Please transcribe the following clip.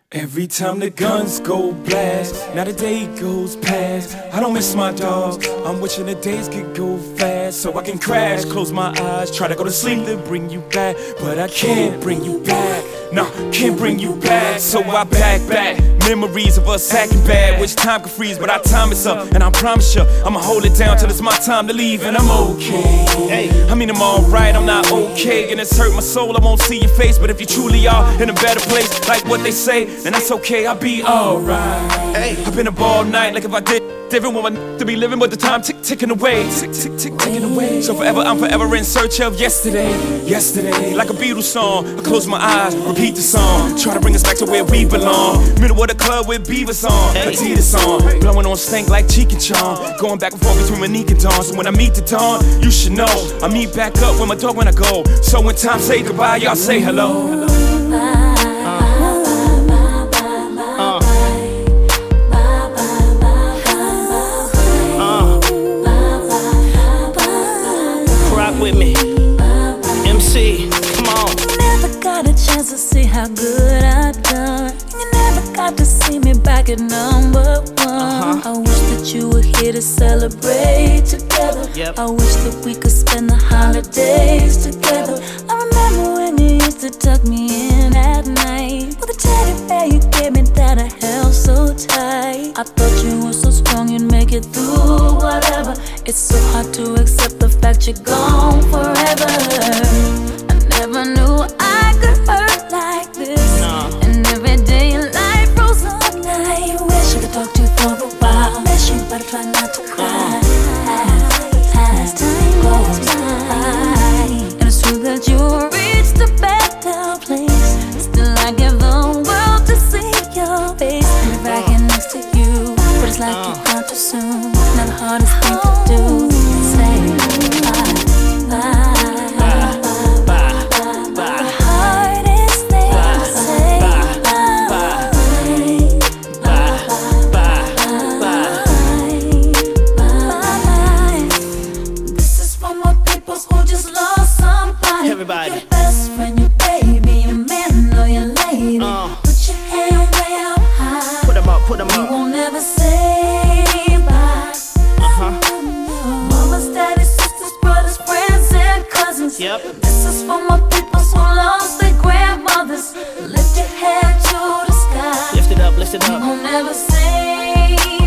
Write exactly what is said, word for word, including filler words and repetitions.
Every time the guns go blast, now the day goes past. I don't miss my dogs, I'm wishing the days could go fast, so I can crash, close my eyes, try to go to sleep to bring you back, but I can't bring you back. No, can't bring you back, so I back back. Memories of us acting bad, which time can freeze, but our time is up, and I promise you, I'ma hold it down till it's my time to leave, and I'm okay. I mean I'm alright, I'm not okay, and it's hurt my soul, I won't see your face, but if you truly are in a better place, like what they say, then that's okay, I'll be alright. I've been up all night, like if I did different want my to be living, but the time tick ticking away, tick tick tick ticking away. So forever, I'm forever in search of yesterday, yesterday. Like a Beatles song, I close my eyes, repeat the song, try to bring us back to where we belong. Middle of the club with Beavis on, Adidas on, blowing on stank like Cheek and Chong, going back and forth between Monique and Dawn. So when I meet the dawn, you should know I meet back up with my dog when I go. So when time say goodbye, y'all say hello. With me, M C, come on. You never got a chance to see how good I've done. You never got to see me back at number one. Uh-huh. I wish that you were here to celebrate together. Yep. I wish that we could spend the holidays together. I remember when you used to tuck me in at night with a teddy bear you gave me that I held so tight. I thought you were so strong you'd make it through whatever. It's so hard to accept the fact you're gone forever. I never knew I could hurt like this. No. And every day your life froze up. I wish I could talk to you for a while. Miss you, but I try not to cry. As time goes by, and it's true that you reached a better place. Still, I give the world to see your face. And right here next to you, but it's like you've gone too soon. Not the hardest thing to do. Say bye, bye. Everybody. Your best friend, your baby, your man or your lady. Uh. Put your hand way up high. Put them up, put them We up. won't ever say bye. Uh-huh. Mamas, daddies, sisters, brothers, friends, and cousins. Yep. This is for my people who lost their grandmothers. Lift your head to the sky. Lift it up, lift it We up. won't ever say